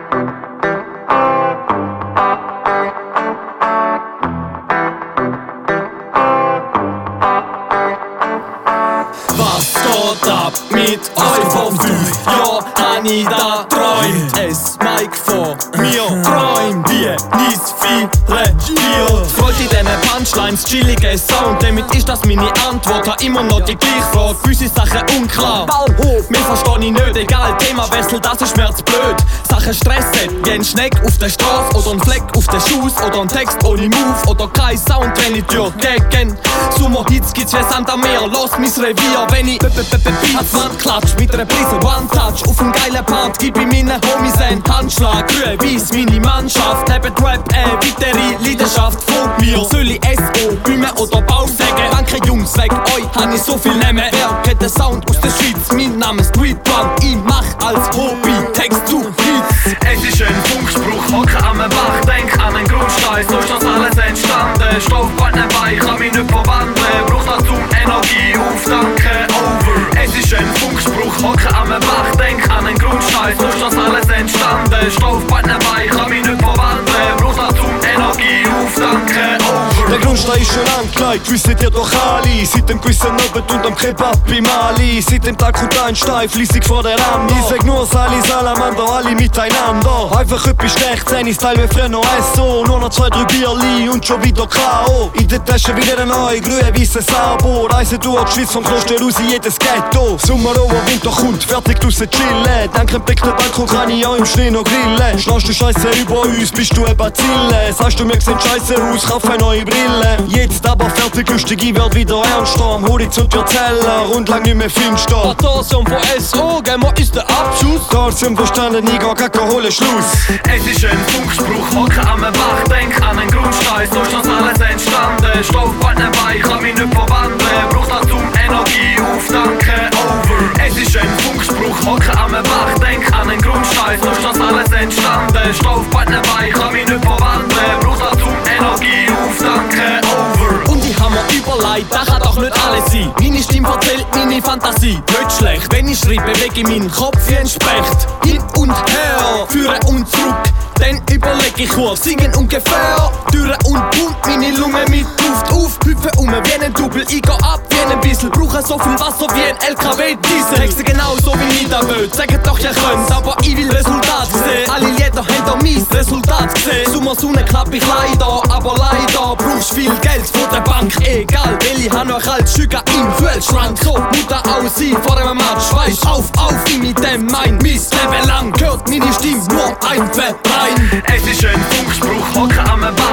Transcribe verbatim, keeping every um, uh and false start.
Was geht ab mit euch vor fünf Jahren? Hab ich da träumt, es Mike vor mir träumt wie nichts viele Bier. Freut in diesen Punchlines, chillige Sound, damit ist das meine Antwort. Hab immer noch die gleiche Frage, gewisse Sachen unklar. Ballhof, mir versteh ich nicht, egal, Themawechsel, das ist mir zu blöd. Sachen stressen, wie ein Schneck auf der Straße oder ein Fleck auf den Schuss oder ein Text ohne Move oder kein Sound, wenn ich durch gegen Sommerhits gibt's wie Santa Meer, los mein Revier, wenn ich als Wand klatsch mit einer Prise One-Touch auf einen geilen Part, gib ich meinen Homies einen Handschlag, grün, weiss meine Mannschaft, neben Rap eine weitere Leidenschaft von mir. Soll ich S O, Bühne oder Bau sagen? Danke Jungs, weg euch hab ich so viel nehmen. Wer kennt den Sound aus der Schweiz? Mein Name ist Street One, ich mach als Hobby Text zu Hits. Es ist ein Funkspruch, hocke am Bach, denk an einen Grundstein, so ist das alles entstanden. Stoffband nebenbei, kann mich nicht verwandeln, brauch dazu Energie, auftanken, over. Es ist ein Funkspruch, hocke am Bach, denk an einen Grundstein, so ist das alles entstanden. Stoffband nebenbei, kann mich nicht verwandeln, brauch dazu Energie, auftanken, over. Der Grundstein ist schon angelegt, wisst ihr doch alle. Seit dem gewissen Abend und am Kebab im Ali. Seit dem Tag kommt ein Stein, fliessig vor der Rand. Ich sag nur Sali, Salamander, alle miteinander. Einfach etwas schlecht, zehn Style wie früher noch S O. Nur noch zwei, drei Bierli und schon wieder K O. In der Tasche wieder ein neu, grün-weisses Abo. Reise durch die Schweiz vom Kloster raus in jedes Ghetto. Sommer, over, Winter kommt, fertig draussen chillen. Dank dem Blick der Balkon kann ich auch im Schnee noch grillen. Schnarchst du Scheisse über uns, bist du ein Bazille. Sagst du, mir sieht scheisse aus, kauf eine neue Brille. Jetzt aber fertig, lustig, ich werd wieder ernster. Am Horizont wird heller und lang nicht mehr finster. Attention von S O, gell mal ist der Abschuss. Da zum Verstanden, ich geh kacke, hole Schluss. Es ist ein Funkspruch, hocke am Bach, denk an einen Grundstein, so ist das alles entstanden. Stoffband nebenbei, kann mich nicht verwandeln, brauch dazu Energie, auftanken, over. Es ist ein Funkspruch, hocke am Bach, denk an einen Grundstein, so ist das alles entstanden. Stoffband nebenbei, kann mich nicht verwandeln, brauch dazu Energie, auftanken, over. Und ich hab mir überlegt, das kann doch nicht alles sein. Meine Stimme erzählt meine Fantasie, nicht schlecht. Wenn ich schreibe, bewege ich meinen Kopf wie ein Specht. Hin und her, führen und zurück. Dann überleg ich kurz, singen ungefähr. Türen und Bund, meine Lunge mit Luft auf. Hüpfe um wie ein Double, ich geh ab wie ein Bissel. Brauche so viel Wasser wie ein L K W-Diesel. Texte genauso wie ich da will, sagt doch ihr könnt, aber ich will Resultat sehen. Alle Lieder haben mein Resultat gesehen. Sommer Sonne klapp ich leider, aber leider brauchst viel Geld von der Bank. Egal, weil ich hab noch als Sugar im Kühlschrank. So Mutter aussehen vor dem Match, weiss auf, auf, ich mit dem mein Missleben lang. Hört meine Stimme nur ein, zwei, rein. Es ist ein Funkspruch, hocke am Bach,